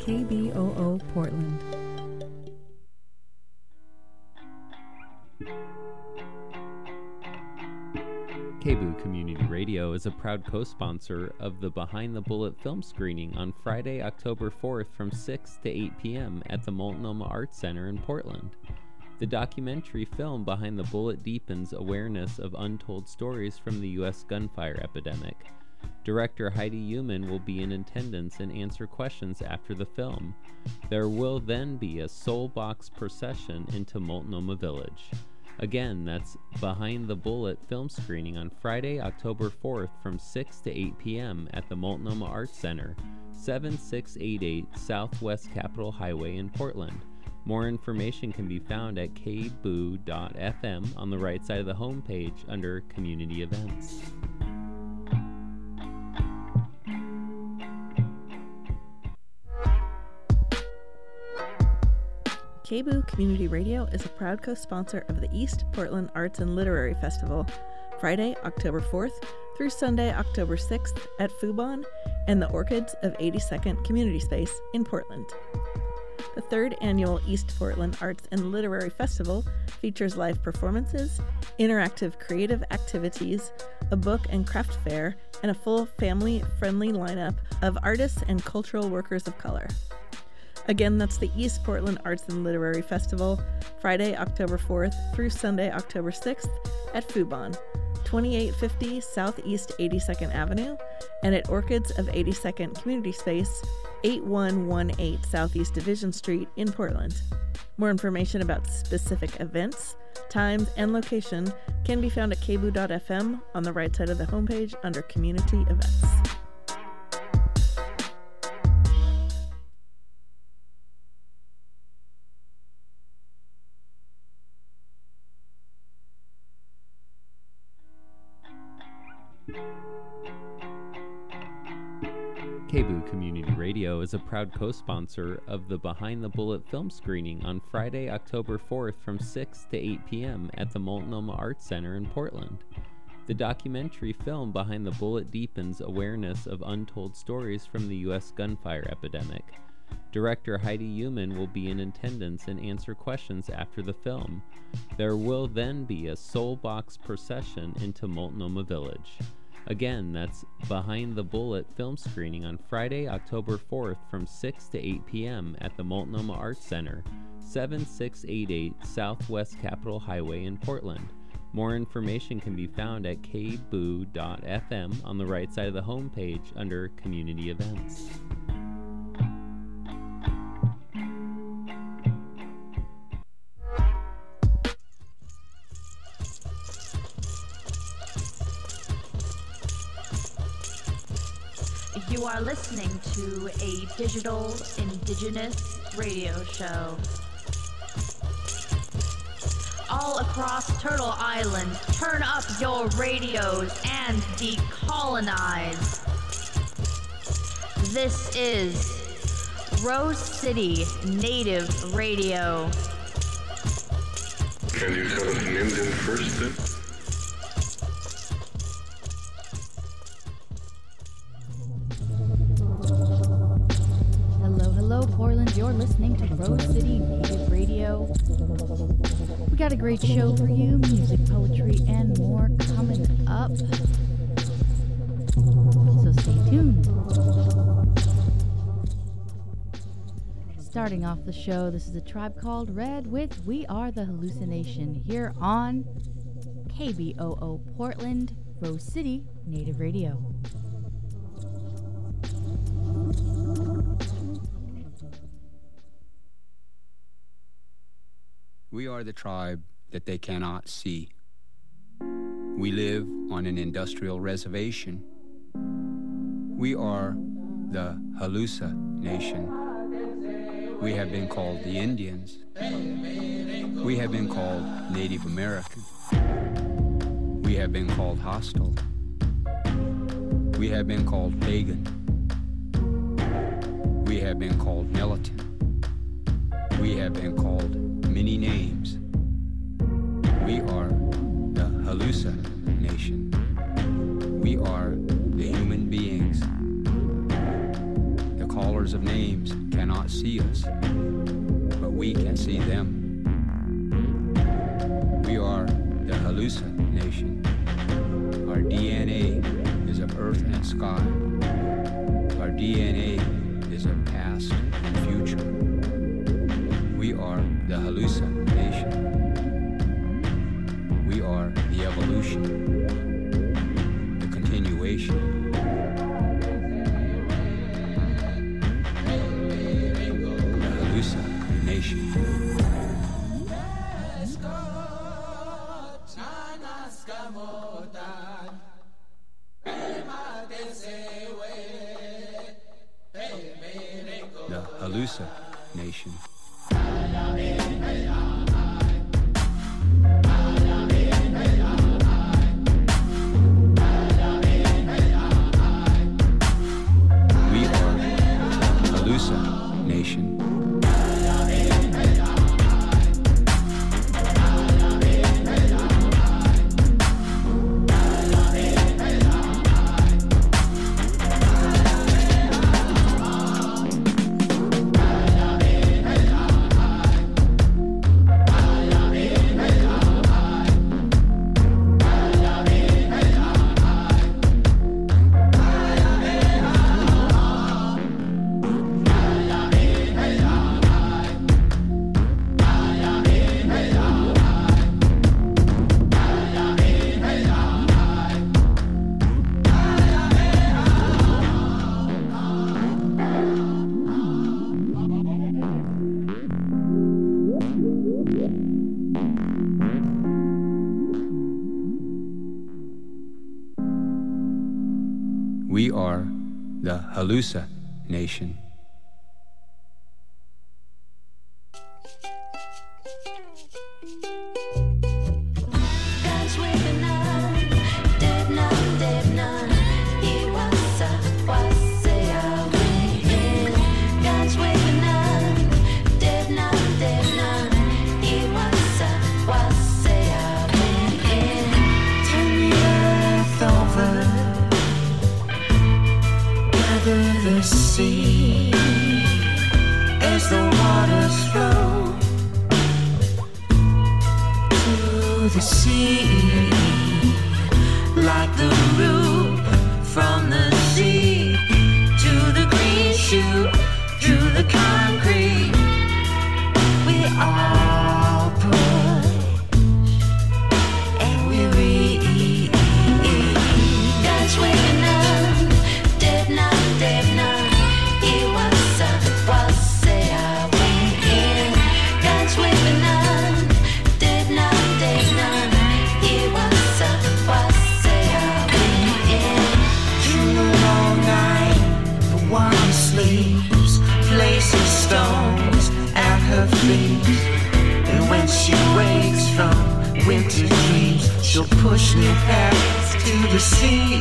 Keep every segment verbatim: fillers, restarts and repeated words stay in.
K B O O Portland. K B O O Community Radio is a proud co-sponsor of the Behind the Bullet film screening on Friday, October fourth from six to eight p.m. at the Multnomah Arts Center in Portland. The documentary film Behind the Bullet deepens awareness of untold stories from the U S gunfire epidemic. Director Heidi Uman will be in attendance and answer questions after the film. There will then be a soul box procession into Multnomah Village. Again, that's Behind the Bullet film screening on Friday, October fourth from six to eight p.m. at the Multnomah Arts Center, seven six eight eight Southwest Capitol Highway in Portland. More information can be found at k b o o dot f m on the right side of the homepage under Community Events. K B O O Community Radio is a proud co-sponsor of the East Portland Arts and Literary Festival, Friday, October fourth through Sunday, October sixth at Fubon and the Orchids of eighty-second Community Space in Portland. The third annual East Portland Arts and Literary Festival features live performances, interactive creative activities, a book and craft fair, and a full family-friendly lineup of artists and cultural workers of color. Again, that's the East Portland Arts and Literary Festival, Friday, October fourth through Sunday, October sixth at Fubon, twenty-eight fifty Southeast eighty-second Avenue, and at Orchids of eighty-second Community Space, eighty-one eighteen Southeast Division Street in Portland. More information about specific events, times, and location can be found at k b o o dot f m on the right side of the homepage under Community Events. K B O O Community Radio is a proud co-sponsor of the Behind the Bullet film screening on Friday, October fourth from six to eight p.m. at the Multnomah Arts Center in Portland. The documentary film Behind the Bullet deepens awareness of untold stories from the U S gunfire epidemic. Director Heidi Uman will be in attendance and answer questions after the film. There will then be a soul box procession into Multnomah Village. Again, that's Behind the Bullet film screening on Friday, October fourth from six to eight p.m. at the Multnomah Arts Center, seven six eight eight Southwest Capitol Highway in Portland. More information can be found at k b o o dot f m on the right side of the homepage under Community Events. You are listening to a digital indigenous radio show. All across Turtle Island, turn up your radios and decolonize. This is Rose City Native Radio. Can you tell us in Indian first then? Portland, you're listening to Rose City Native Radio. We got a great show for you, music, poetry, and more coming up. So stay tuned. Starting off the show, this is A Tribe Called Red with We Are the Hallucination here on K B O O Portland, Rose City Native Radio. We are the tribe that they cannot see. We live on an industrial reservation. We are the Halusa Nation. We have been called the Indians. We have been called Native American. We have been called hostile. We have been called pagan. We have been called militant. We have been called many names. We are the Halusa Nation. We are the human beings, the callers of names cannot see us, but we can see them. We are the Halusa Nation. Our D N A is of earth and sky. Our D N A is of past and future. We are the Halusa Nation. We are the evolution, the continuation. The Halusa Nation. The Halusa Nation. We are Halusa Nation. We are the Halusa Nation. The sea, as the waters flow to the sea, like the root from the sea to the green shoot through the concrete. We all push and we read. God's waking up, dead not. Places stones at her feet, and when she wakes from winter dreams, she'll push new paths to the sea.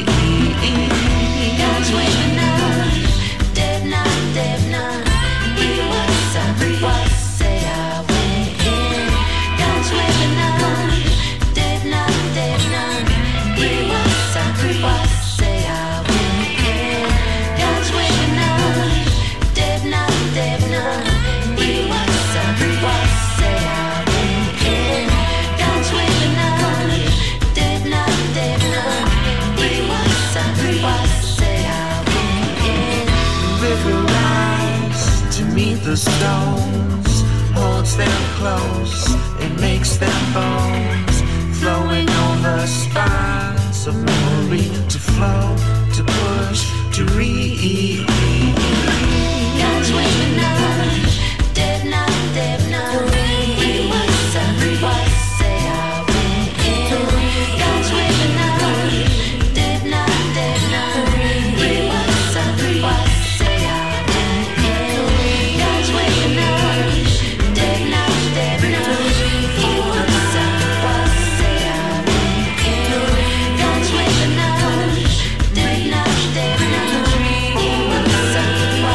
God's waking up, dead not, dead not. He was up, was say I went in. God's waking up, dead not, dead not. He was up, was say I went in. God's waking up. Dead not, dead not. He was up, was say I went in. God's waking up. Dead not, dead not. He was up, was say I went in. The river rises to meet the stones, holds them close, it makes them bones, flowing over spines of memory to flow, to push, to read. God's waking up, dead not, dead not. He was up, was say I went in. God's waking up, dead not, dead not. He was up, was say I went in. God's waking up, dead not, dead not. He was up, was say I went in. God's waking up, dead not, dead not. He was up.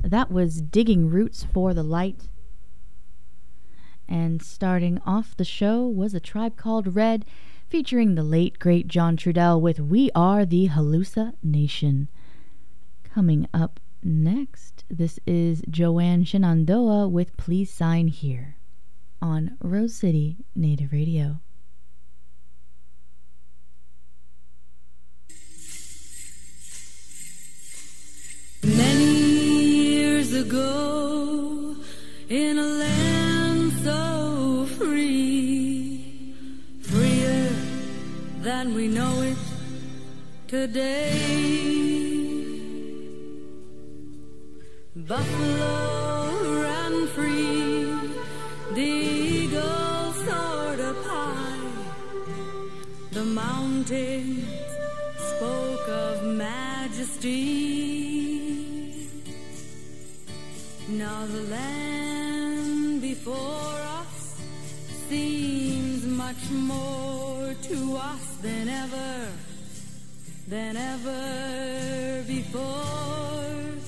That was Digging Roots for the Light. And starting off the show was A Tribe Called Red, featuring the late, great John Trudell with We Are the Hallucination. Coming up next, this is Joanne Shenandoah with Please Sign Here on Rose City Native Radio. Many years ago, in a land so free, freer than we know it today, buffalo ran free, the eagle soared up high, the mountains spoke of majesty. Now the land before us seems much more to us than ever, than ever before.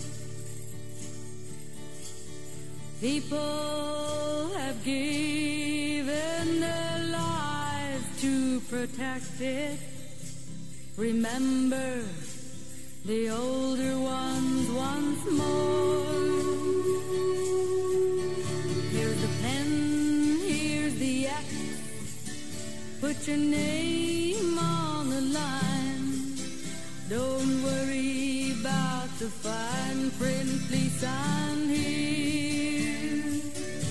People have given their lives to protect it. Remember the older ones once more. Here's the pen, here's the axe. Put your name on the line. Don't worry about the fine print, please sign here.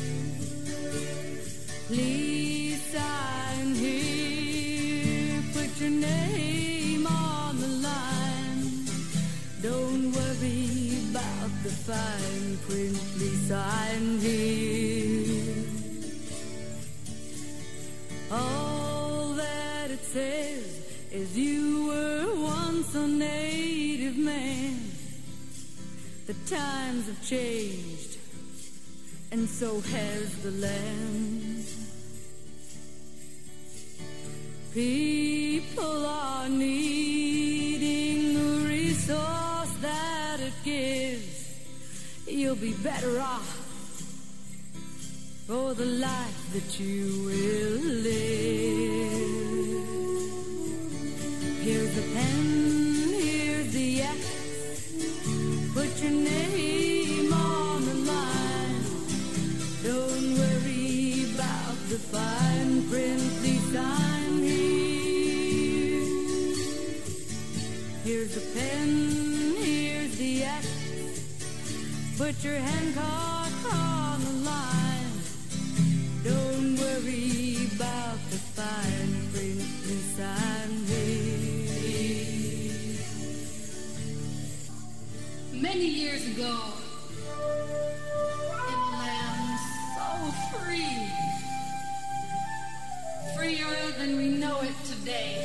Please sign here. Put your name on the line. Don't worry about the fine print, please sign here. All that it says is you were once a native man. The times have changed, and so has the land. People are needing the resource that it gives. You'll be better off for the life that you will live. Here's the pen, here's the axe. Put your name on the line. Don't worry about the fine print, please sign here. Here's the pen, here's the axe. Put your Hancock on the line. Don't worry about the fine print, please sign here. Many years ago, in a land so free, freer than we know it today,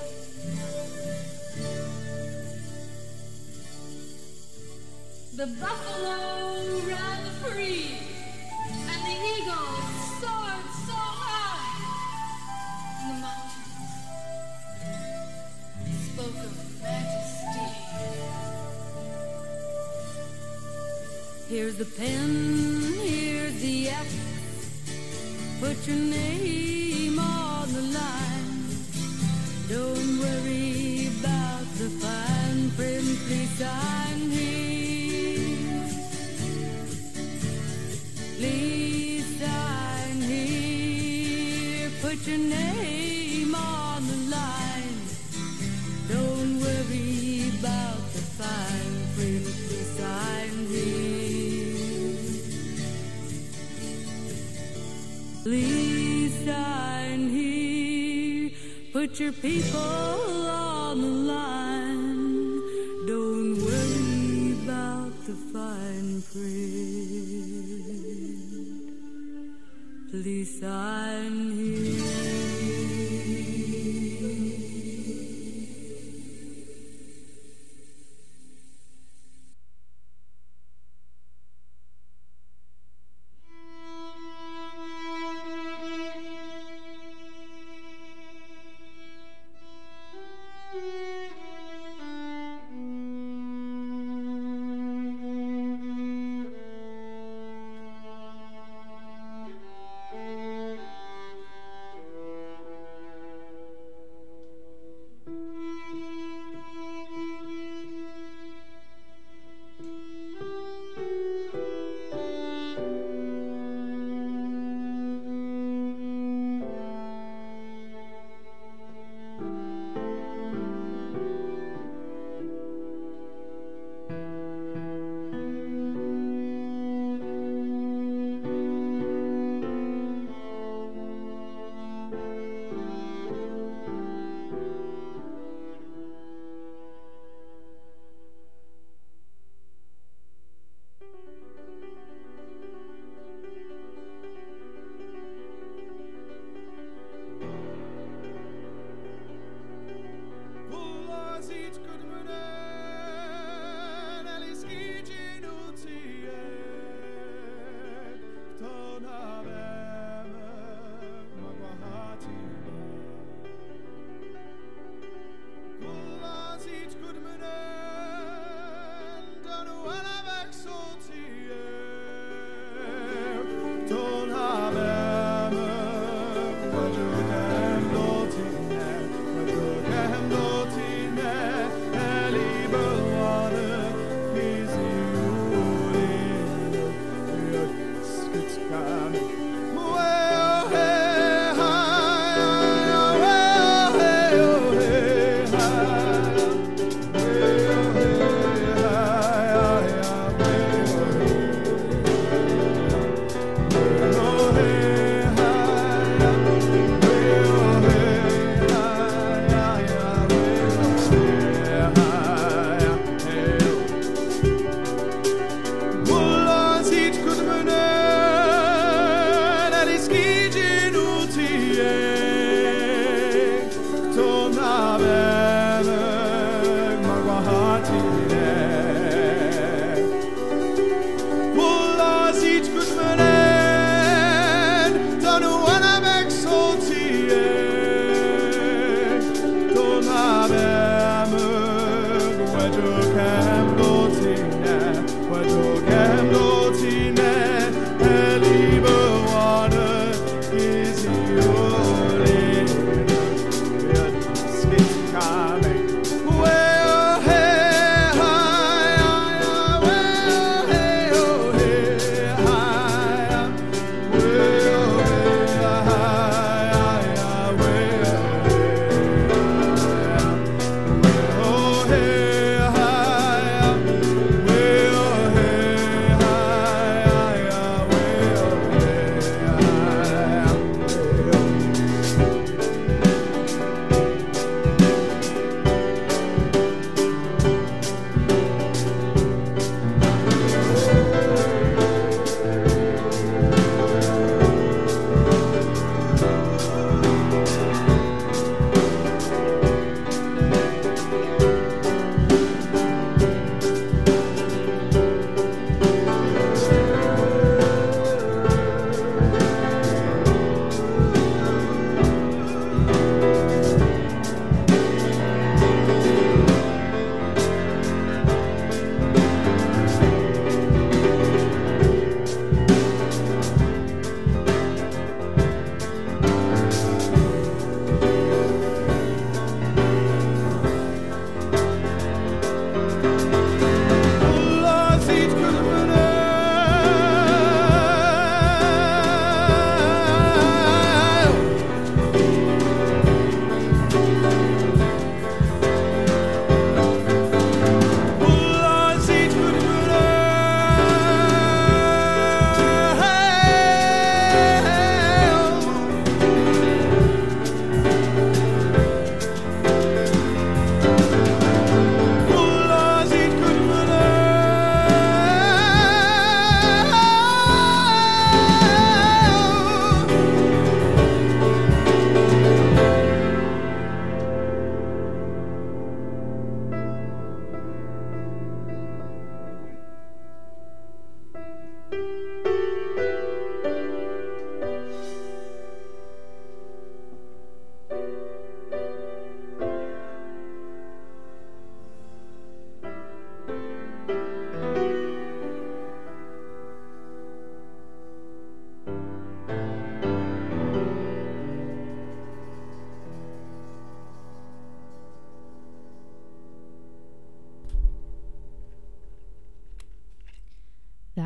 the buffalo ran free, and the eagle soared so high, and the mountains spoke of majesty. Here's the pen, here's the axe. Put your name on the line. Don't worry about the fine print, please sign here. Please sign here. Put your name on the line. Don't worry about the fine print, please sign here. Please sign here. Put your people on the line. Don't worry about the fine print. Please sign here.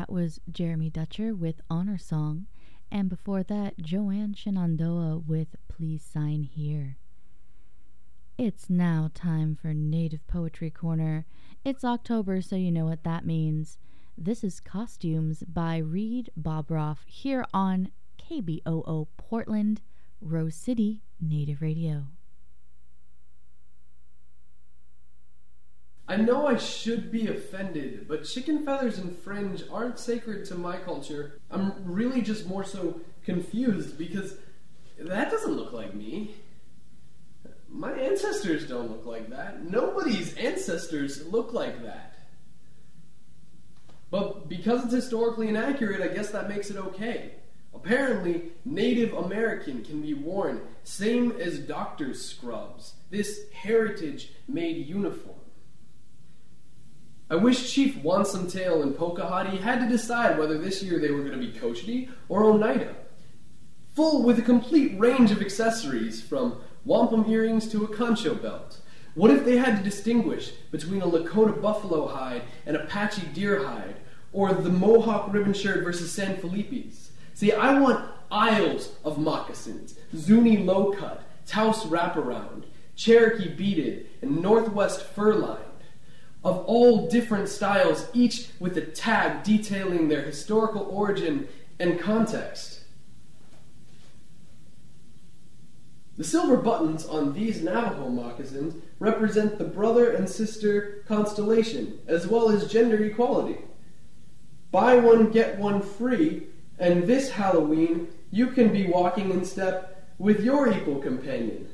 That was Jeremy Dutcher with Honor Song, and before that, Joanne Shenandoah with Please Sign Here. It's now time for Native Poetry Corner. It's October, so you know what that means. This is Costumes by Reed Bobroff here on K B O O Portland, Rose City Native Radio. I know I should be offended, but chicken feathers and fringe aren't sacred to my culture. I'm really just more so confused because that doesn't look like me. My ancestors don't look like that. Nobody's ancestors look like that. But because it's historically inaccurate, I guess that makes it okay. Apparently, Native American can be worn, same as doctor's scrubs, this heritage-made uniform. I wish Chief Wansomtail and Pocahontas had to decide whether this year they were going to be Cochiti or Oneida. Full with a complete range of accessories, from wampum earrings to a concho belt. What if they had to distinguish between a Lakota buffalo hide and Apache deer hide, or the Mohawk ribbon shirt versus San Felipe's? See, I want aisles of moccasins, Zuni low cut, Taos wraparound, Cherokee beaded, and Northwest fur lined, of all different styles, each with a tag detailing their historical origin and context. The silver buttons on these Navajo moccasins represent the brother and sister constellation, as well as gender equality. Buy one, get one free, and this Halloween you can be walking in step with your equal companion.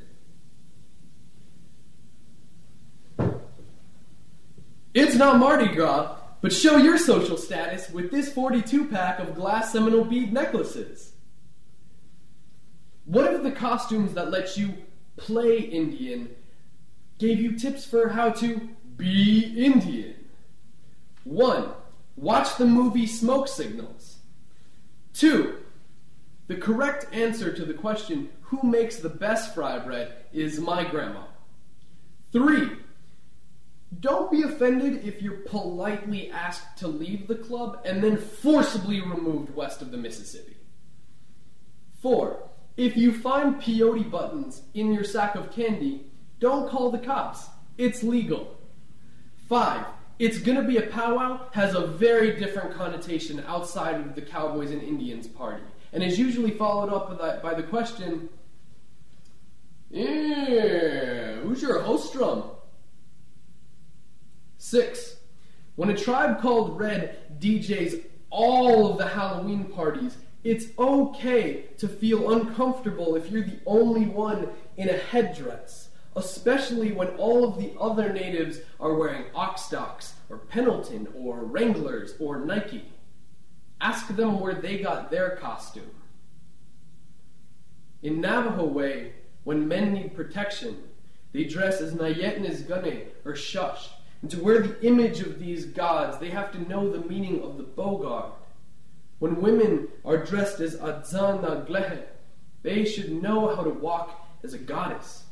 It's not Mardi Gras, but show your social status with this forty-two pack of glass Seminole bead necklaces. What if the costumes that let you play Indian gave you tips for how to be Indian? One, watch the movie Smoke Signals. Two, the correct answer to the question, who makes the best fry bread, is my grandma. Three, don't be offended if you're politely asked to leave the club and then forcibly removed west of the Mississippi. Four, if you find peyote buttons in your sack of candy, don't call the cops. It's legal. Five, it's gonna be a powwow has a very different connotation outside of the Cowboys and Indians party, and is usually followed up by the, by the question, yeah, who's your host drum? Six, when a tribe called Red D Js all of the Halloween parties, it's okay to feel uncomfortable if you're the only one in a headdress, especially when all of the other natives are wearing Oxstocks or Pendleton or Wranglers or Nike. Ask them where they got their costume. In Navajo way, when men need protection, they dress as Nayetnesgane or Shush. And to wear the image of these gods, they have to know the meaning of the Bogard. When women are dressed as Adzana Glehe, they should know how to walk as a goddess.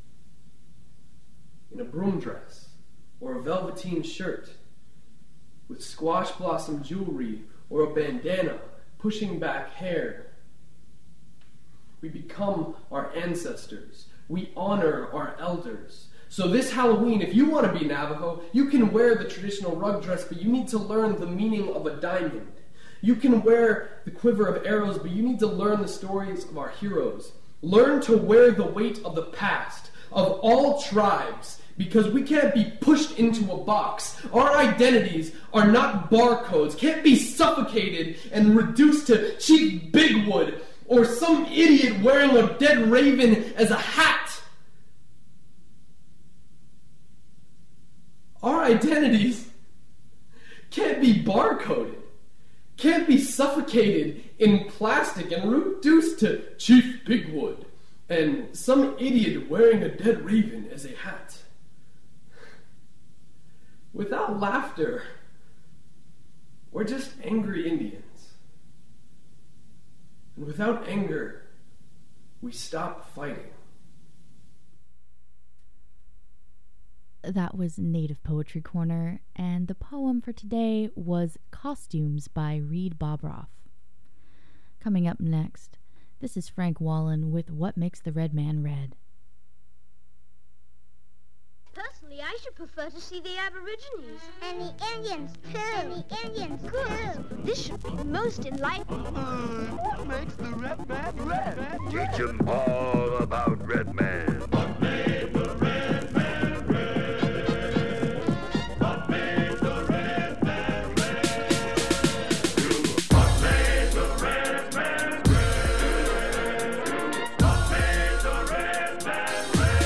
In a broom dress, or a velveteen shirt, with squash blossom jewelry, or a bandana, pushing back hair. We become our ancestors. We honor our elders. So this Halloween, if you want to be Navajo, you can wear the traditional rug dress, but you need to learn the meaning of a diamond. You can wear the quiver of arrows, but you need to learn the stories of our heroes. Learn to wear the weight of the past, of all tribes, because we can't be pushed into a box. Our identities are not barcodes, can't be suffocated and reduced to Chief Bigwood or some idiot wearing a dead raven as a hat. Our identities can't be barcoded, can't be suffocated in plastic and reduced to Chief Bigwood and some idiot wearing a dead raven as a hat. Without laughter, we're just angry Indians. And without anger, we stop fighting. That was Native Poetry Corner, and the poem for today was Costumes by Reed Bobroff. Coming up next, this is Frank Wallen with What Makes the Red Man Red. Personally, I should prefer to see the Aborigines. And the Indians, too. And the Indians, too. This should be most enlightening. Uh, what makes the red man red? Teach 'em all about Red Man. What made the red man red? What made the red man red? What made the red man red? What made the red man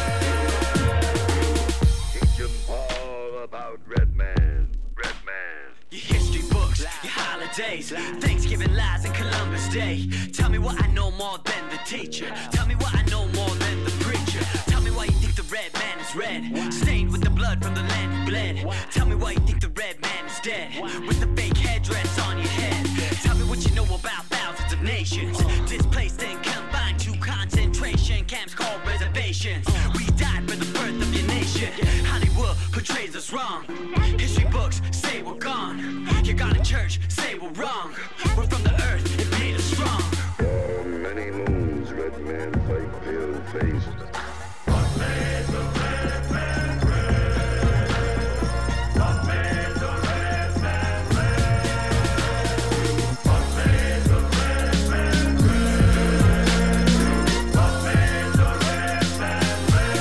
red? Teach 'em all about Red Man. Red Man. Your history books, your holidays, Thanksgiving lies and Columbus Day. Tell me what I know more than the teacher. Tell me what I know more than the preacher. Tell me why you think the red man is red, stained with the blood from the land he bled. Tell me why you think the red man is dead, with the fake headdress on your head. Tell me what you know about thousands of nations, displaced and confined to concentration camps called reservations. We died for the birth of your nation. Hollywood portrays us wrong. History books say we're gone. You got a church, say we're wrong. We're from the earth and made us strong. For many moons, Red Man fight pale-faced. What made the red man red? What made the red man red? What made the red man red? What made the red man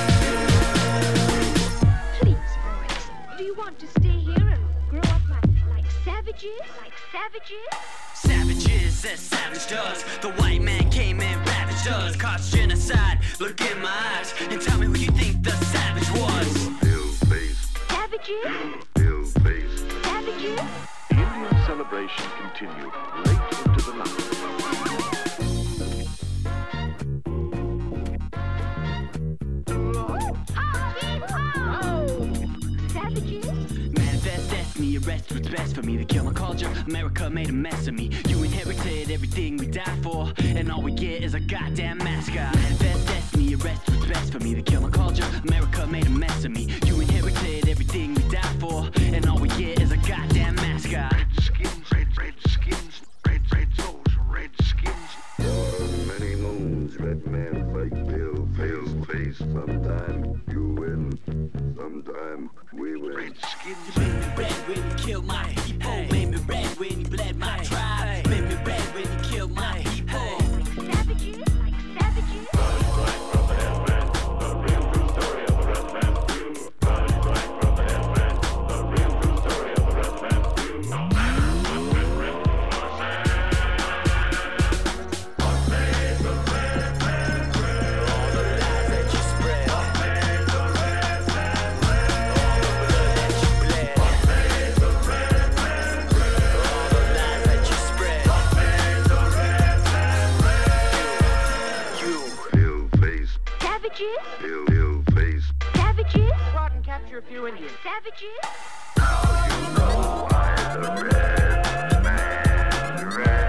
red? Please, boys, do you want to stay here and grow up like, like savages? Like savages? Savages as savage does. The white man came and ravaged us, caused genocide. Look in my eyes and tell me who you think the savage was. Pale-faced. Savages? Pale-faced. Savages? The Indian celebration continued late into the night. Manifest destiny, arrest what's best for me. To kill my culture, America made a mess of me. You inherited everything we died for, and all we get is a goddamn mascot. Manifest destiny, arrest what's best for me. To kill my culture, America made a mess of me. You inherited everything we died for, and all we get is a goddamn mascot. Redskins, red, red skins, red, red souls, red skins. For many moons, Red Man fight pale, pale-faced. Sometime you win, sometime we win. Red skins. You made me red when you killed my people. Hey. Made me red when you bled my tribe. Hey. Made me red when you killed my people. Hey. Savages? Like savages? Right from the Red Man, the real true story of the Red Man. Right from the Red Man, the real true story of the Red Man. No matter what Red Man what made the Red Man red? All the lies that you spread. What made the Red Man red? All the blood that you bled. What made the Red Man red? All the lies that you spread. What made the Red Man red? You. Pale-faced, Savages? pale, pale-faced. Savages? Go out and capture a few Indians. Savages? Now you know why the Red Man red.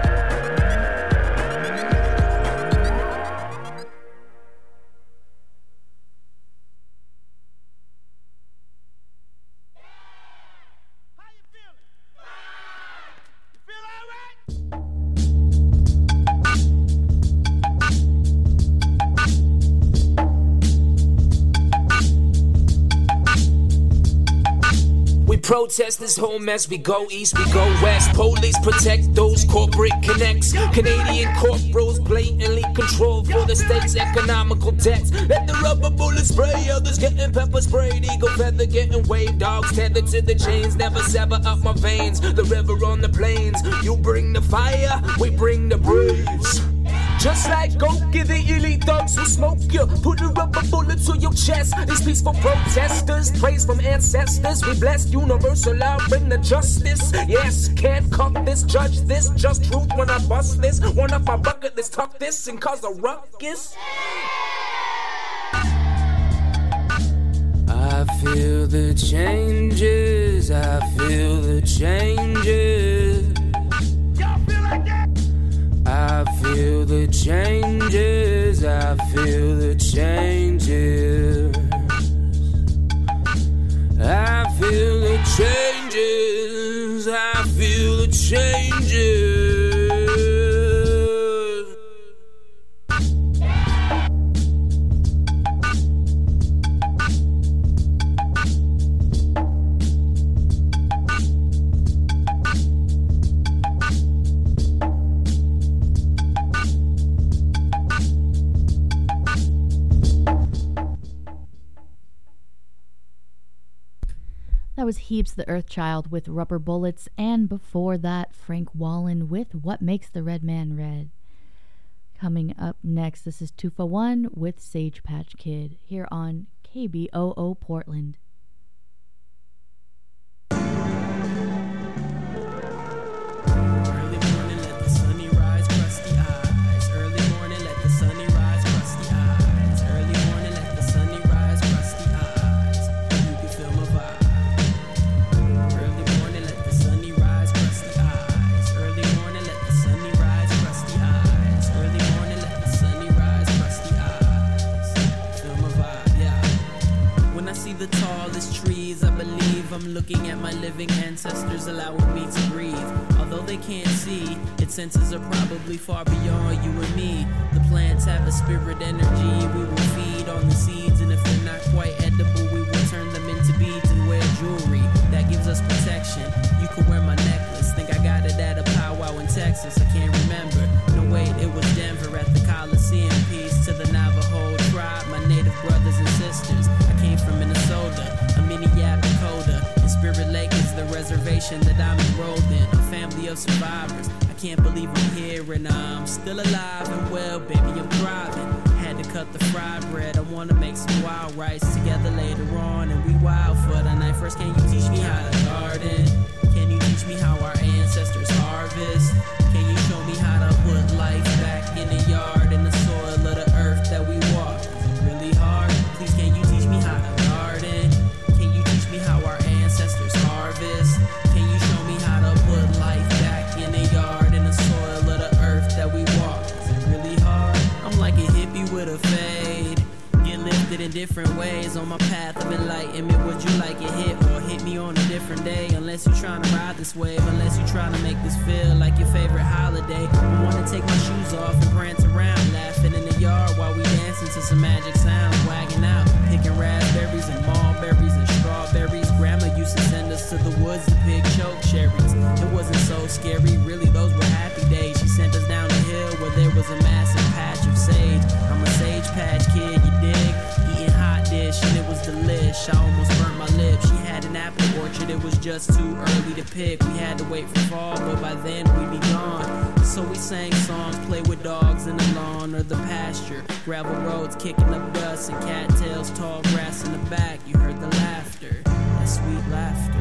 Protest this whole mess, we go east, we go west. Police protect those corporate connects. Canadian corporals blatantly control for the state's economical debts. Let the rubber bullets spray, others getting pepper sprayed. Eagle feather getting waved, dogs tethered to the chains. Never sever up my veins, the river on the plains. You bring the fire, we bring the breeze. Just like Coke, give the elite thugs who smoke you. Put a rubber bullet to your chest. These peaceful protesters, praise from ancestors. We bless universal law, bring the justice. Yes, can't cuff this, judge this. Just truth when I bust this. One up my bucket, let's tuck this and cause a ruckus. I feel the changes, I feel the changes. Y'all feel like that? I feel the changes, I feel the changes. was Heaps the Earth Child with Rubber Bullets, and before that, Frank Wallen with What Makes the Red Man Red. Coming up next, this is two for one with Sage Patch Kid here on K B O O Portland. Early morning, let the sunny rise, crusty eyes. Early morning, let the sunny rise, crusty eyes. Early morning, let the sunny rise, crusty eyes. You can feel my vibe. Early morning, let the sunny rise, crusty eyes. Early morning, let the sunny rise, crusty eyes. Early morning, let the sunny rise, crusty eyes. Feel my vibe, yeah. When I see the tallest trees, I believe I'm looking at my living ancestors, allowing me to breathe. Although they can't see, its senses are probably far beyond you and me. The plants have a spirit energy. We will feed on the seeds, and if they're not quite edible, we will turn them into beads and wear jewelry that gives us protection. You could wear my necklace. Think I got it at a powwow in Texas. I can't remember. No, wait, it was Denver at the Coliseum. Peace to the Navajo tribe, my native brothers and sisters. I came from Minnesota, a mini Yap Dakota, and Spirit Lake is the reservation that I'm enrolled in. A family of survivors. I can't believe I'm here and I'm still alive and well, baby, I'm thriving. Had to cut the fried bread. I wanna make some wild rice together later on, and we wild for the night. First, can you teach me how to garden? Can you teach me how our ancestors harvest? Can you show me how to put life back in the yard, in the soil of the earth that we walk? Is it really hard? Please, can you teach me how to garden? Can you teach me how our ancestors harvest? Can you show me how to put life back in the yard, in the soil of the earth that we walk? Is it really hard? I'm like a hippie with a fade. Get lifted in different ways on my path of enlightenment. Would you like it hit or hit me on a different day? Unless you're trying to ride this wave, unless you're trying to make this feel like your favorite holiday. I wanna take my shoes off and prance around, laughing in the yard while we dancing to some magic sounds, wagging out, picking raspberries and mulberries and strawberries. Grandma used to send us to the woods to pick choke cherries. It wasn't so scary, really, those were happy days. She sent us down the hill where there was a massive patch of sage. I'm a sage patch kid, you dig? Eating hot dish and it was delish. I almost burnt my lips. She had an apple orchard, it was just too early to pick. We had to wait for fall, but by then we'd be gone. So we sang songs, play with dogs in the lawn or the pasture. Gravel roads kicking up dust and cattails, tall grass in the back. You heard the laughter, that sweet laughter.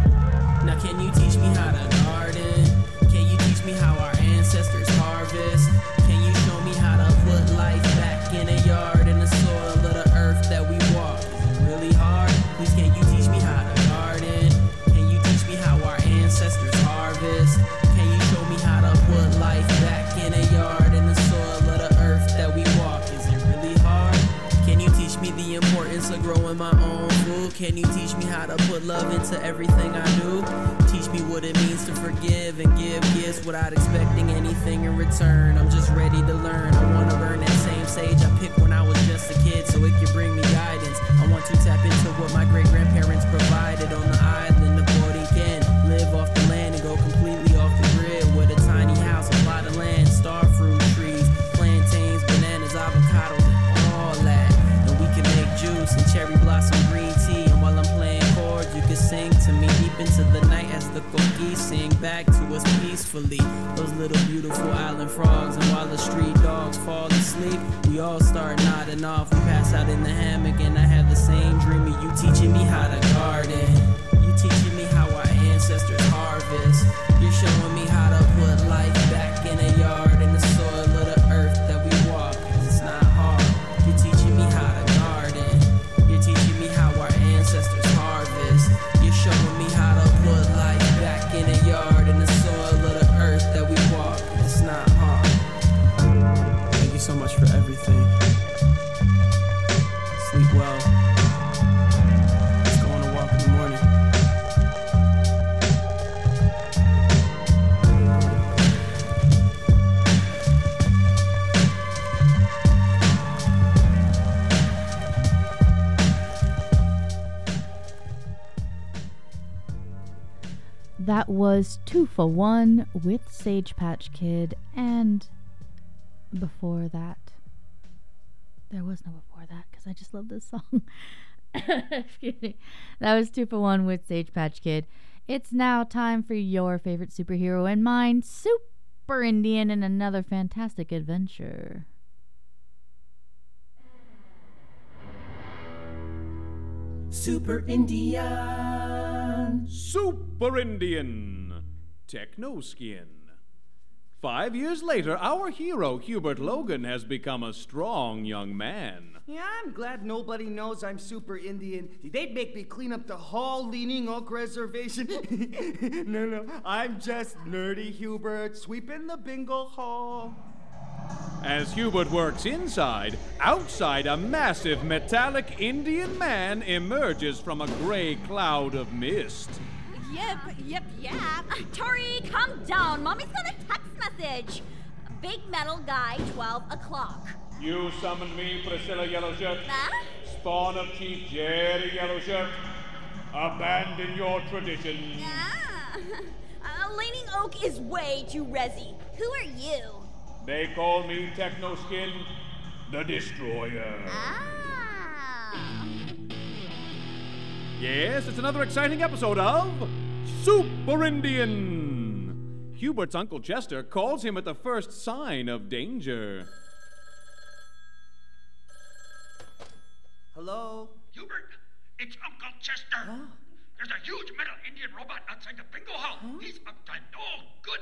Now can you teach me how to garden? Can you teach me how our ancestors harvest? Can you show me how to put life back in a yard, in the soil of the earth that we walk? Is it really hard? Please, can you teach me how to garden? Can you teach me how our ancestors harvest? Can you show me how to put life back in a yard, in the soil of the earth that we walk? Is it really hard? Can you teach me the importance of growing my own food? Can you teach me how to put love into everything I do? Teach me what it means to forgive and give gifts without expecting anything in return. I'm just ready to learn. I want to burn that same sage I picked when I was just a kid, so it can bring me guidance. I want to tap into what my great-grandparents provided on the island of Borinquen. Live off the land and go completely off the grid with a tiny house, a plot of land, star fruit trees, plantains, bananas, avocados, and all that. And we can make juice and cherry blossom green tea. And while I'm playing chords, you can sing to me deep into the night as the cookies sing back to us peacefully. Those little beautiful island frogs. And while the street dogs fall asleep, we all start nodding off. We pass out in the hammock and I have the same dream of you teaching me how to garden. You teaching me how our ancestors harvest. You're showing me how to put life back in a yard, in the soil of the earth that we walk. It's not hard. You're teaching me how to garden. You're teaching me how our ancestors harvest. You're showing me how to put life back in a yard, in the soil of the earth that we walk. It's not hard. Thank you so much for everything. Sleep well. Let's go on a walk in the morning. That was Two for One with Sage Patch Kid, and before that, there was no before that because I just love this song. Excuse me. That was two for one with Sage Patch Kid. It's now time for your favorite superhero and mine, Super Indian, in another fantastic adventure. Super Indian. Super Indian. Techno Skin. Five years later, our hero, Hubert Logan, has become a strong young man. Yeah, I'm glad nobody knows I'm Super Indian. They'd make me clean up the Hall Leaning Oak Reservation. No, no, I'm just nerdy Hubert, sweeping the bingo hall. As Hubert works inside, outside a massive metallic Indian man emerges from a gray cloud of mist. Yep, yep, yep. Tori, calm down. Mommy's got a text message. Big metal guy, twelve o'clock. You summoned me, Priscilla Yellowshirt. Huh? Spawn of Chief Jerry Yellowshirt. Abandon your tradition. Ah. Uh, Leaning Oak is way too resi. Who are you? They call me Techno Skin, the Destroyer. Ah. Yes, it's another exciting episode of Super Indian. Hubert's Uncle Chester calls him at the first sign of danger. Hello? Hubert, it's Uncle Chester. Huh? There's a huge metal Indian robot outside the bingo hall. Huh? He's up to no good.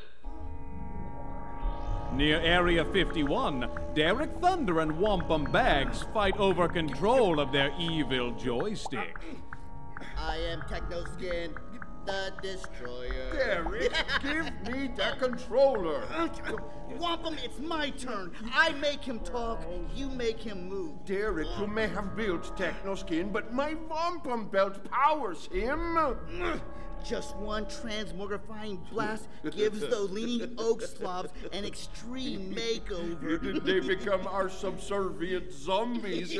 Near Area fifty-one, Derek Thunder and Wampum Bags fight over control of their evil joystick. I am Techno Skin, the Destroyer. Derek, give me the controller. Wampum, it's my turn. I make him talk, you make him move. Derek, you may have built Techno Skin, but my Wampum belt powers him. Just one transmogrifying blast gives those Leaning Oak slobs an extreme makeover. They become our subservient zombies.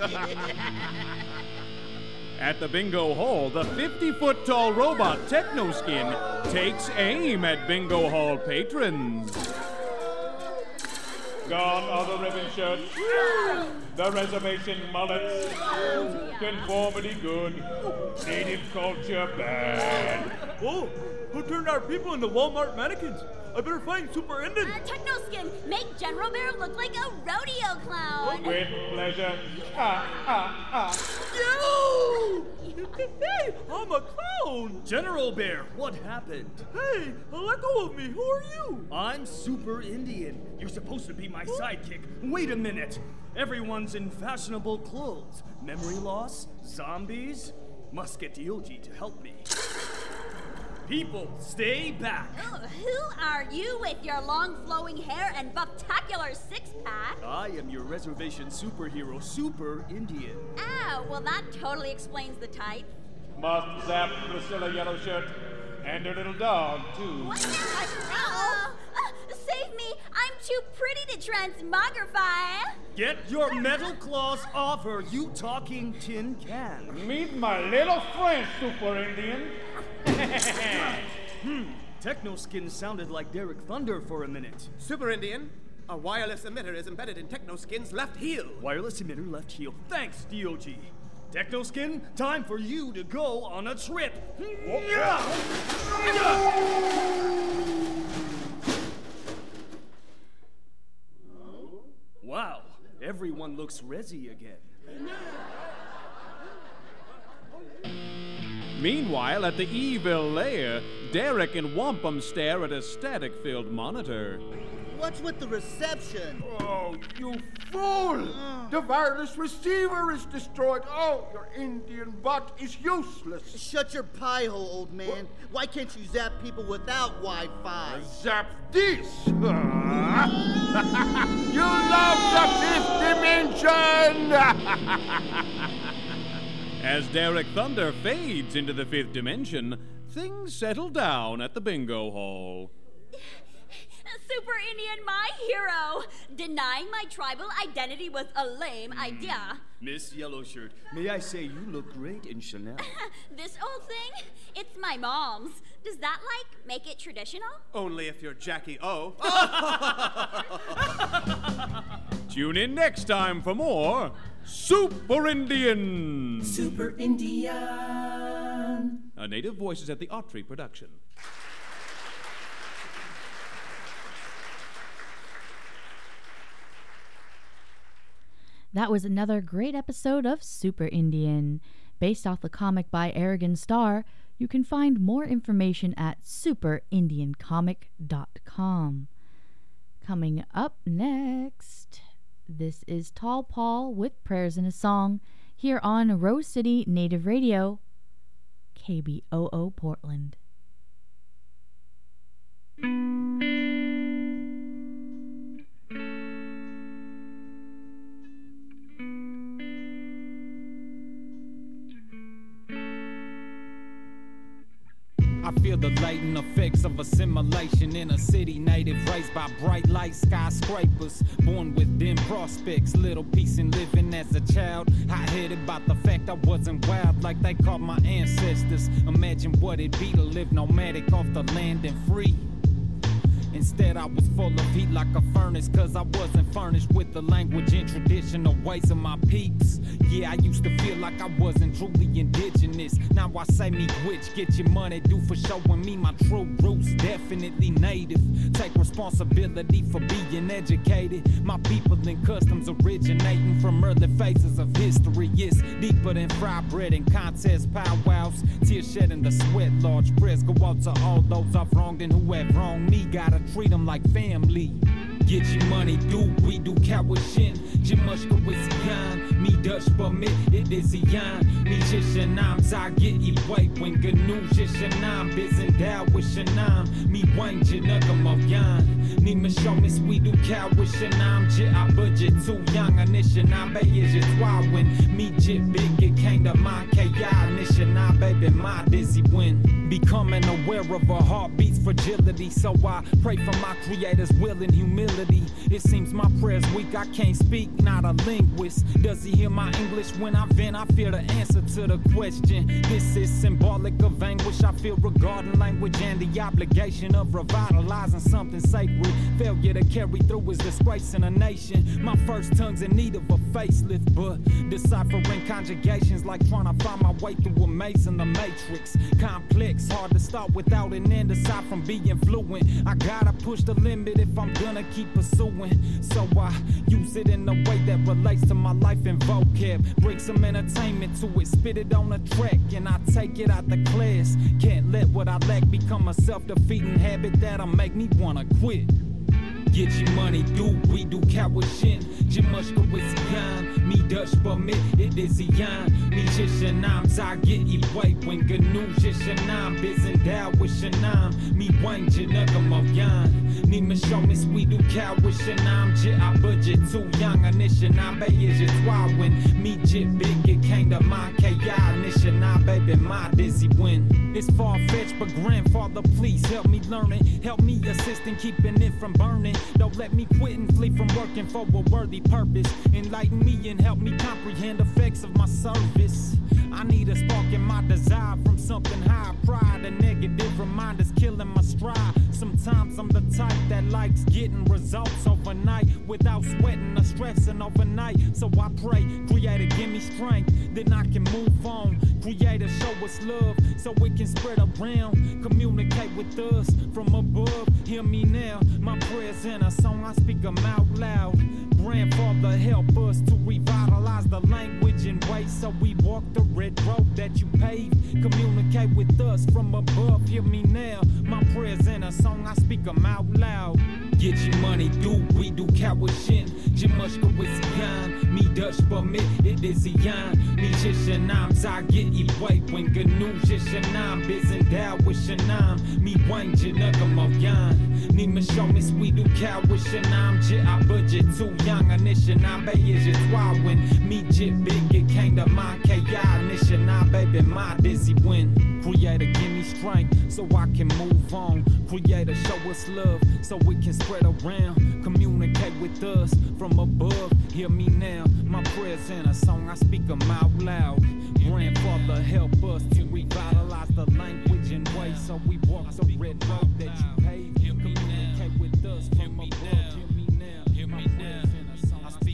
At the bingo hall, the fifty-foot-tall robot Techno Skin takes aim at bingo hall patrons. Gone are the ribbon shirts, the reservation mullets, conformity good, native culture bad. Whoa, who turned our people into Walmart mannequins? I better find Super Indian. Uh, Techno Skin, make General Bear look like a rodeo clown. With pleasure. Ah, ah, ah. Yo! Hey, I'm a clown. General Bear, what happened? Hey, let go of me. Who are you? I'm Super Indian. You're supposed to be my sidekick. Wait a minute. Everyone's in fashionable clothes. Memory loss, zombies. Must get Dioji to help me. People, stay back. Oh, who are you with your long flowing hair and buff-tacular six-pack? I am your reservation superhero, Super Indian. Oh, well that totally explains the type. Must zap Priscilla Yellowshirt and her little dog, too. What? Oh, uh, save me! I'm too pretty to transmogrify. Get your metal claws off her, you talking tin can. Meet my little friend, Super Indian. hmm, Techno Skin sounded like Derek Thunder for a minute. Super Indian, a wireless emitter is embedded in Techno Skin's left heel. Wireless emitter left heel. Thanks, D O G. Techno Skin, time for you to go on a trip. Wow, everyone looks resi again. Meanwhile, at the evil lair, Derek and Wampum stare at a static-filled monitor. What's with the reception? Oh, you fool! Uh. The wireless receiver is destroyed. Oh, your Indian butt is useless. Shut your pie hole, old man. What? Why can't you zap people without Wi-Fi? Uh, zap this! Uh. You love the fifth dimension! As Derek Thunder fades into the fifth dimension, things settle down at the bingo hall. Super Indian, my hero! Denying my tribal identity was a lame idea. Miss Yellowshirt, may I say you look great in Chanel? This old thing? It's my mom's. Does that, like, make it traditional? Only if you're Jackie O. Tune in next time for more Super Indian. Super Indian. A Native Voices at the Autry production. That was another great episode of Super Indian. Based off the comic by Aragon Starr, you can find more information at super indian comic dot com. Coming up next, this is Tall Paul with Prayers in a Song here on Rose City Native Radio, K B O O Portland. I feel the latent effects of assimilation in a city native raised by bright light skyscrapers. Born with dim prospects, little peace in living as a child. Hot-headed about the fact I wasn't wild like they called my ancestors. Imagine what it'd be to live nomadic off the land and free. Instead I was full of heat like a furnace, cause I wasn't furnished with the language and traditional ways of my peeps. Yeah, I used to feel like I wasn't truly indigenous. Now I say me which, get your money due for showing me my true roots. Definitely native, take responsibility for being educated. My people and customs originating from early phases of history. It's deeper than fried bread and contest powwows. Tears shed in the sweat, large prayers go out to all those I've wronged and who have wronged me. Gotta treat them like family. Get your money due, we do Kawashin. Jimushka with Zion, me Dutch permit, it is Zion. Me Jishanam, Zagit, Iway, when Ganu Jishanam, Bizendao with Shanam, me Wang Jinagamoyan. Ni Mishomis, we do Kawishanam, Jit, I budget too young, Anishanam, Bay is your twawin. Me Jit big, it came to my K I, Nishanam, baby, my dizzy win. Becoming aware of a heartbeat's fragility, so I pray for my creator's will and humility. It seems my prayer's weak, I can't speak, not a linguist. Does he hear my English when I vent? I fear the answer to the question. This is symbolic of anguish I feel regarding language and the obligation of revitalizing something sacred. Failure to carry through is disgracing a nation. My first tongue's in need of a facelift, but deciphering conjugations like trying to find my way through a maze in the matrix. Complex, hard to start without an end aside from being fluent. I gotta push the limit if I'm gonna keep pursuing. So I use it in a way that relates to my life and vocab. Bring some entertainment to it, spit it on a track, and I take it out the class. Can't let what I lack become a self-defeating habit that'll make me wanna quit. Get your money due, we do Kawashin. Jimushka with Zion, me Dutch permit, it is Zion. Me Jishanam, Zagit, Iway, when Ganu Jishanam, Bizendao with Shanam, me Wang Jinagamoyan. Ni Mishomis, we do Kawishanam, Jit, I budget too young, Anishanam, Bay is your twawin. Me Jit big, it came to my K I, Nishanam, baby, my dizzy win. It's far-fetched, but grandfather, please help me learn it. Help me assist in keeping it from burning. Don't let me quit and flee from working for a worthy purpose. Enlighten me and help me comprehend effects of my service. I need a spark in my desire from something high. Pride and negative reminders killing my stride. Sometimes I'm the type that likes getting results overnight without sweating or stressing overnight. So I pray, Creator, give me strength, then I can move on. Creator, show us love so it can spread around. Communicate with us from above. Hear me now, my prayers in a song, I speak them out loud. Grandfather, help us to revitalize the language and ways so we walk the red road that you paved. Communicate with us from above, hear me now. My prayers in a song, I speak them out loud. Get your money due, we do Kawashin. Jimushka with Zion, me Dutch permit, it is Zion. Me Jishanam, Zagit, Iway, when Ganu Jishanam, Bizendao with Shanam, me Wang Jinagamoyan. Ni Mishomis, we do Kawishanam, Jit, I budget too young, Anishanam, Bay is your twawin. Me Jit big, it came to my K I, Nishanam, baby, my dizzy win. Creator, give me strength so I can move on. Creator, show us love so we can spread around. Communicate with us from above. Hear me now, my prayers in a song, I speak them out loud. Grandfather, help us to revitalize the language and ways so we walk the red road that you paved. Communicate with us from above. Hear me now, my prayers in a song, I speak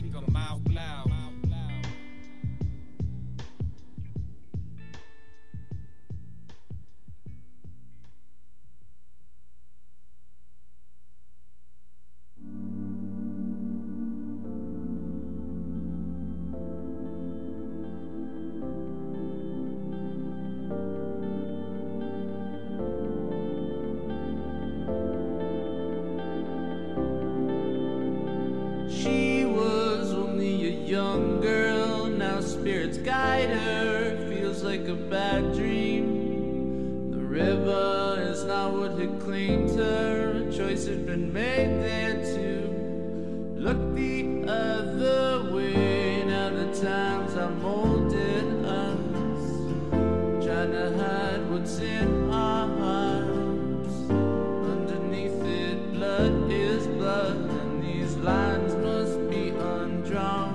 spirits guide her. Feels like a bad dream. The river is not what had claimed her. A choice had been made there to look the other way. Now the times are molded us, trying to hide what's in our hearts. Underneath it, blood is blood, and these lines must be undrawn.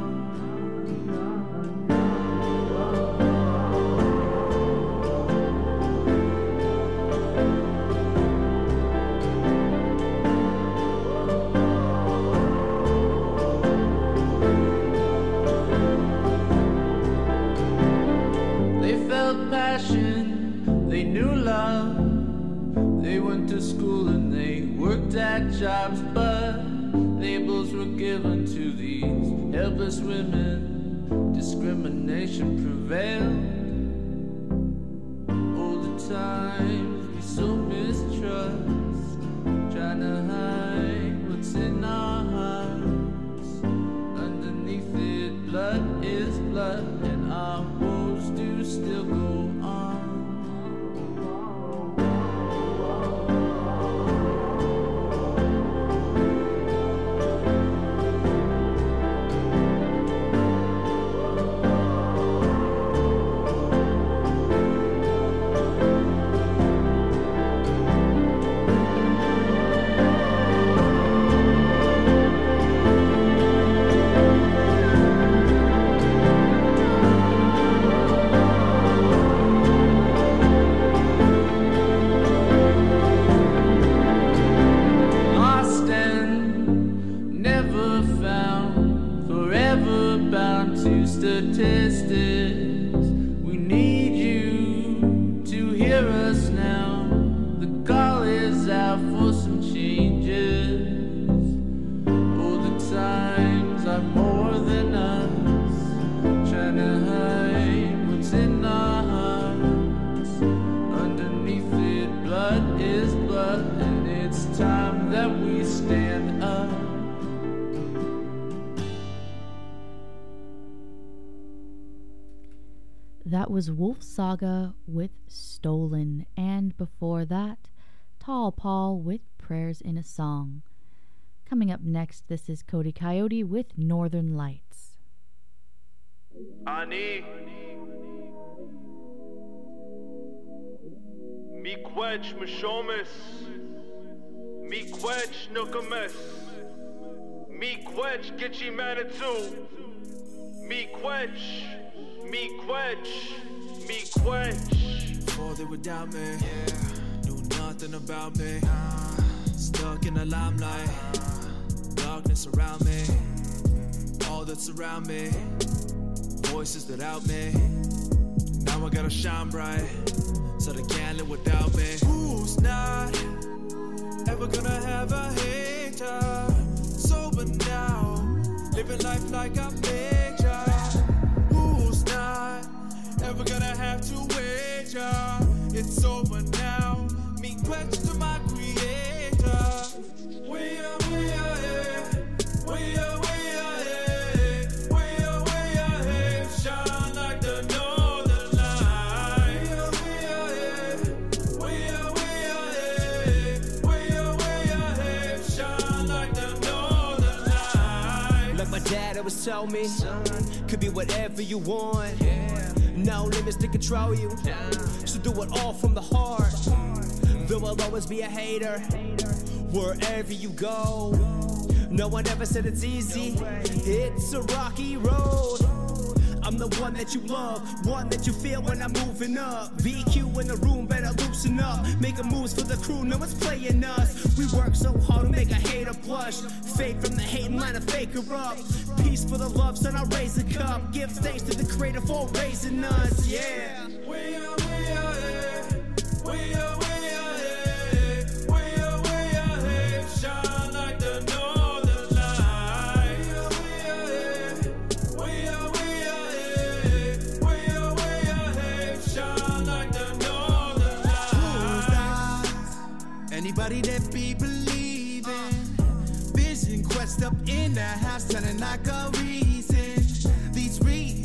Passion, they knew love. They went to school and they worked at jobs, but labels were given to these helpless women. Discrimination prevailed. All the times we so mistrust, trying to hide what's in our hearts. Underneath it, blood is blood, and our woes do still go on. That was Wolf Saga with Stolen, and before that, Tall Paul with Prayers in a Song. Coming up next, this is Cody Coyote with Northern Lights. Ani Miigwech Mishomis Miigwech Nukames Miigwech Gitchi Manitou Miigwech Miigwech, Miigwech. Before they would doubt me, yeah. Knew nothing about me. Nah. Stuck in the limelight, nah. Darkness around me, all that's around me, voices that out me. Now I gotta shine bright, so they can't live without me. Who's not ever gonna have a hater? Sober now, living life like I'm major. Ever gonna have to wager? It's over now. Me question to my creator. We are, we are here. We are, we are here. We are, we are here. Shine like the northern light. We are, we are here. We are, we are here. We are, we are here. Shine like the northern light. Like my dad always told me, son, could be whatever you want. Yeah. No limits to control you, so do it all from the heart. Though I'll always be a hater, wherever you go. No one ever said it's easy, it's a rocky road. I'm the one that you love, one that you feel when I'm moving up. V Q in the room, better loosen up. Making moves for the crew, no one's playing us. We work so hard to make a hater blush. Fake from the hating line of faker up. Peace for the love, son, I raise a cup. Give thanks to the creator for raising us, yeah. We are, we are here. We are, we are here. We are, we are here. Shine like the northern light. We are, we are here. We are, we are here. We are, we are here. Shine like the northern light. Who's that? Anybody that be believing. Vision quest up in the house, telling like a reason. These reasons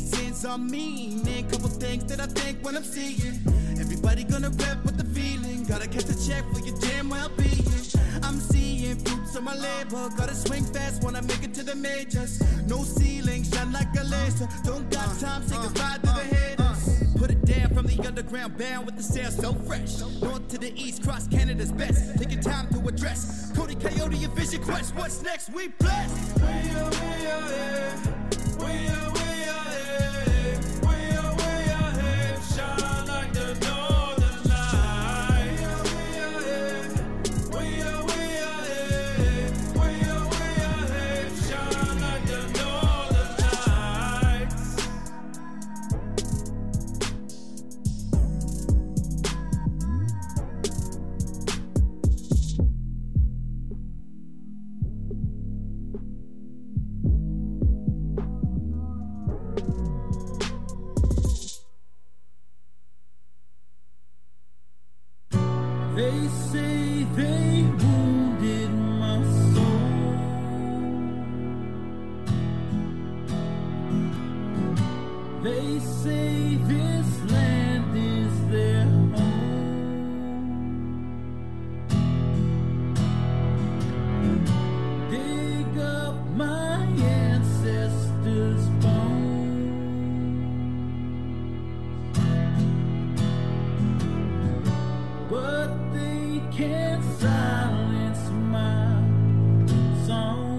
I'm meaning. Couple things that I think when I'm seeing. Everybody gonna rep with the feeling. Gotta catch a check for your damn well-being. I'm seeing fruits of my labor. Gotta swing fast when I make it to the majors. No ceiling, shine like a laser. Don't got time, say goodbye to the haters. Put it down from the underground, bound with the sound so fresh. North to the east, cross Canada's best. Take your time to address. Cody Coyote, your vision quest. What's next? We blessed. We are, we are here. We are, we are here. We are, we are here. Shine like the northern light. We are, we are here. We are, we are here. We are, we are here. Shine like the northern lights. They say they wounded my soul. They say this land is their home. Dig up my ancestors' bones. But they can't silence my song.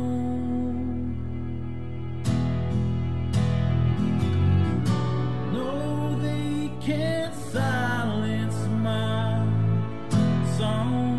No, they can't silence my song.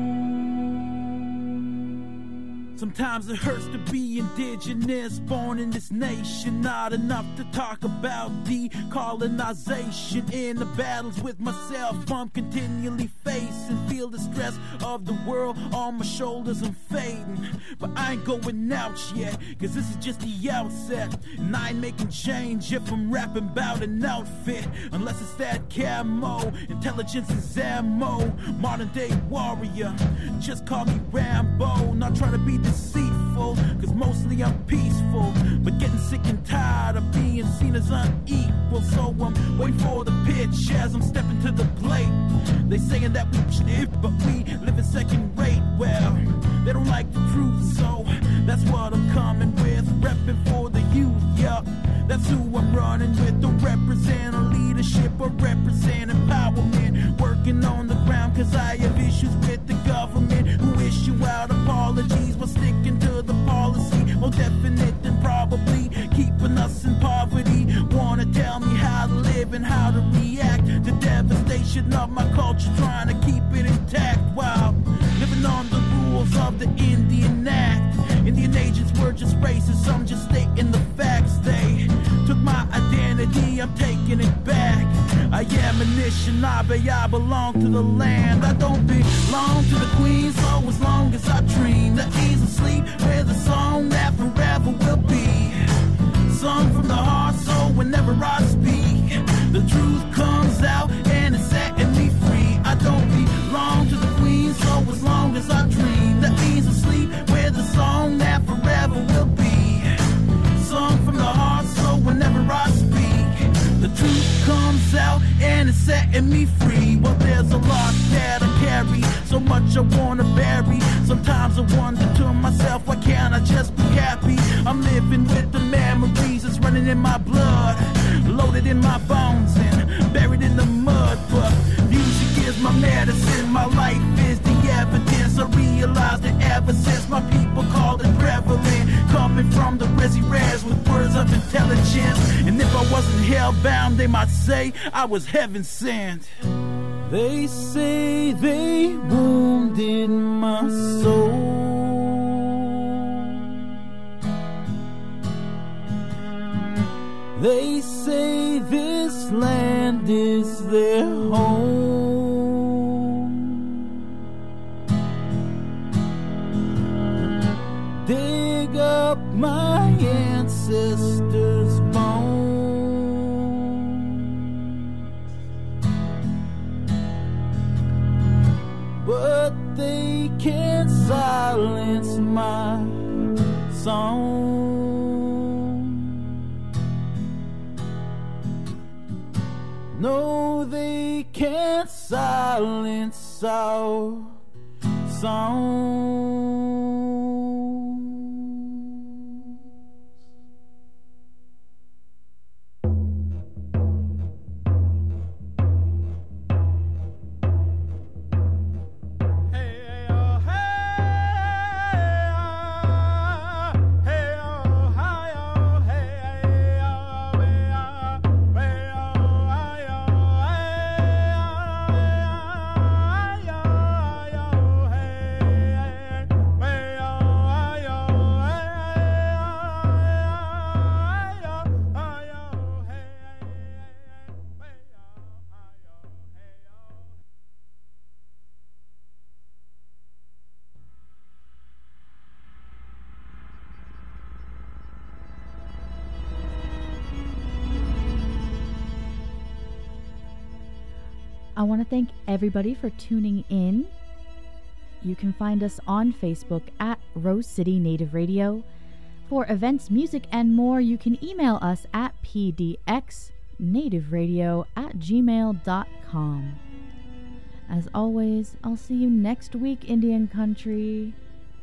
Sometimes it hurts to be indigenous, born in this nation. Not enough to talk about decolonization. In the battles with myself, I'm continually facing. Feel the stress of the world on my shoulders, I'm fading. But I ain't going out yet, cause this is just the outset. And I ain't making change if I'm rapping about an outfit. Unless it's that camo, intelligence is ammo. Modern day warrior, just call me Rambo. Not trying to be deceitful, cause mostly I'm peaceful. But getting sick and tired of being seen as unequal. So I'm waiting for the pitch as I'm stepping to the plate. They saying that we live, but we live in second rate. Well, they don't like the truth, so that's what I'm coming with. Repping for the youth, yeah, that's who I'm running with. Don't represent a leadership or represent empowerment. Working on the ground cause I have issues with the government who issue out apologies while sticking to the policy. More definite than probably keeping us in poverty. Wanna tell me how to live and how to react to devastation of my culture, trying to keep it intact while living on the rules of the Indian Act. Indian agents were just racist, I'm just stating the facts. They took my identity, I'm taking it back. I am Anishinaabe, I belong to the land. I don't belong to the queen, so as long as I dream that he's asleep with a song that forever will be sung from the heart. So whenever I speak, the truth comes out and it's setting me free. I don't belong to the queen, so as long as I dream that he's asleep with a song that forever will be sung from the heart. So whenever I speak, the truth comes out and it's setting me free. Well, there's a lot that I carry, so much I wanna bury. Sometimes I wonder to myself, why can't I just be happy? I'm living with the memories that's running in my blood, loaded in my bones and buried in the mud. But music is my medicine, my life is the evidence. I realized that ever since my people called it prevalent, coming from the Resi Res with words of intelligence. And if I wasn't hellbound, they might say I was heaven sent. They say they wounded my soul. They say this land is their home. Dig up my ancestors' bones. But they can't silence my song. No, they can't silence our song. I want to thank everybody for tuning in. You can find us on Facebook at Rose City Native Radio. For events, music, and more, you can email us at p d x native radio at gmail dot com. As always, I'll see you next week, Indian Country.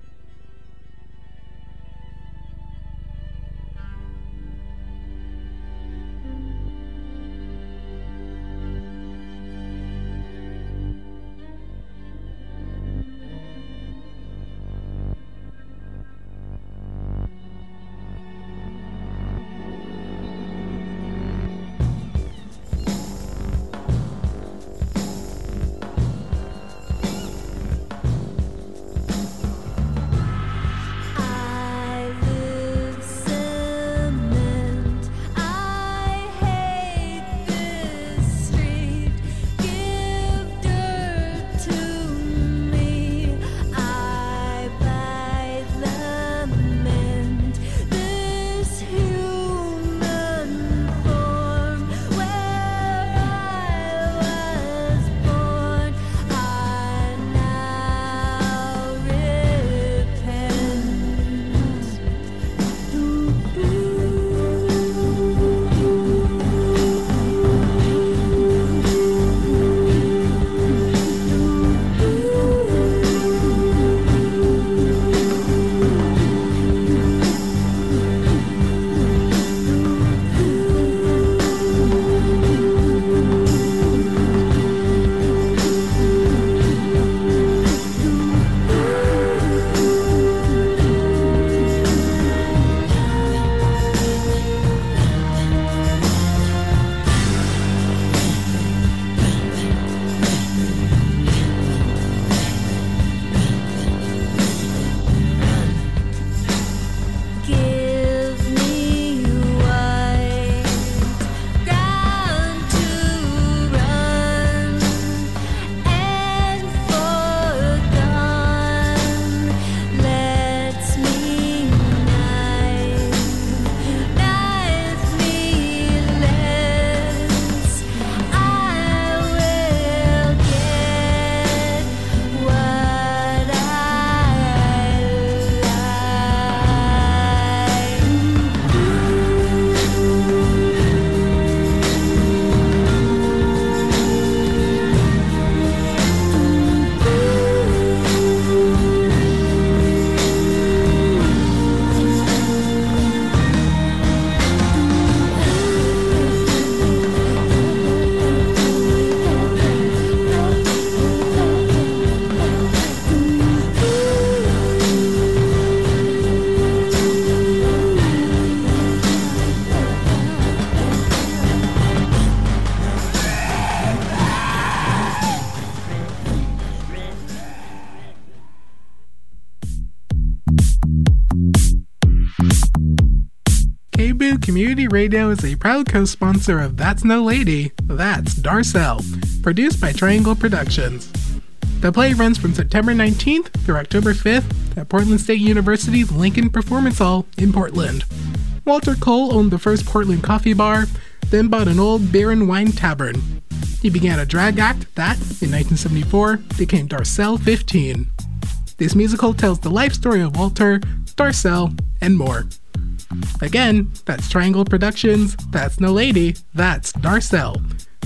Community Radio is a proud co-sponsor of That's No Lady, That's Darcel, produced by Triangle Productions. The play runs from September nineteenth through October fifth at Portland State University's Lincoln Performance Hall in Portland. Walter Cole owned the first Portland coffee bar, then bought an old beer and wine tavern. He began a drag act that, in nineteen seventy-four, became Darcel fifteen. This musical tells the life story of Walter, Darcel, and more. Again, that's Triangle Productions, That's No Lady, That's Darcel.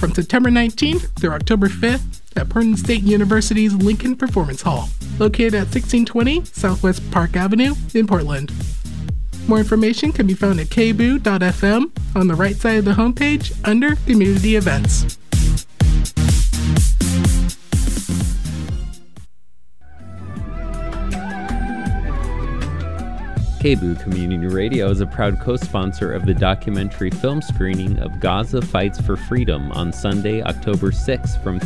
from September nineteenth through October fifth at Portland State University's Lincoln Performance Hall, located at sixteen twenty Southwest Park Avenue in Portland. More information can be found at k b o o dot f m on the right side of the homepage under Community Events. K B O O Community Radio is a proud co-sponsor of the documentary film screening of Gaza Fights for Freedom on Sunday, October sixth from